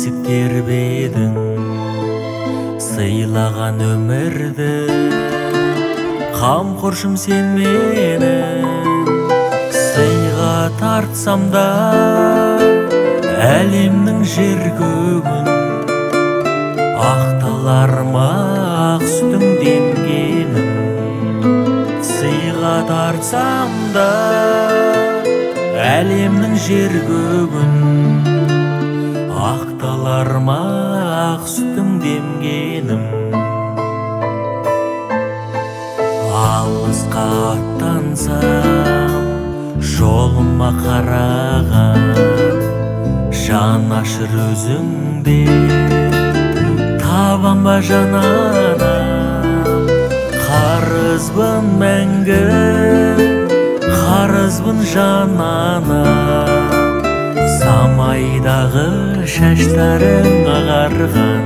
кесіп тербедің сыйлаған өмірді, қамқоршым сен менің. Сыйға тартсам да әлемнің жер көгін, ақталар ма ақ сүтің демгенім. Сыйға тартсам да әлемнің жер көгін, ақталар ма ақ сүтің демгенім. Алысқа аттансам жолыма қараған жанашыр өзіңде, табам ба жананам. Қарызбын мәңгі, қарызбын жананам. Самайдағы шаштарың ағарған,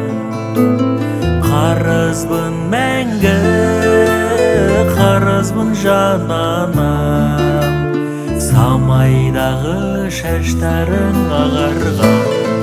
қарызбын мәңгі, қарызбын жананам. Самайдағы шаштарың ағарған.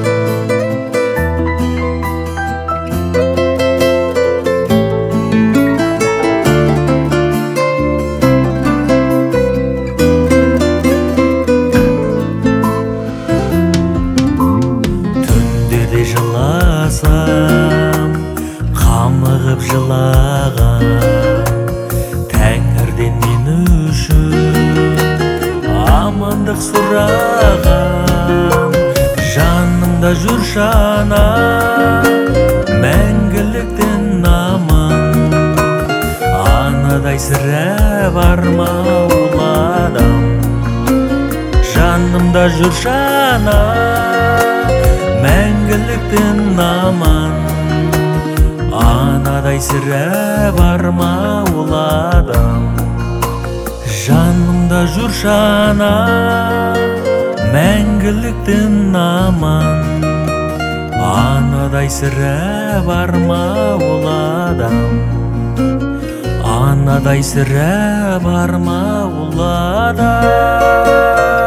Түнде жыласам, қамығып жылаған, Тәңірден мен үшін амандық сұраған. Жанымда жүр жанам, мәңгіліктен аман. Анадай сірә бар ма ол адам? Жанымда жүр жанам, мәңгіліктен аман. Анадай сірә бар ма ол адам? Жанымда жүр жанам, мәңгіліктен аман. Анадай сірә бар ма ол адам? Анадай сірә бар ма ол адам?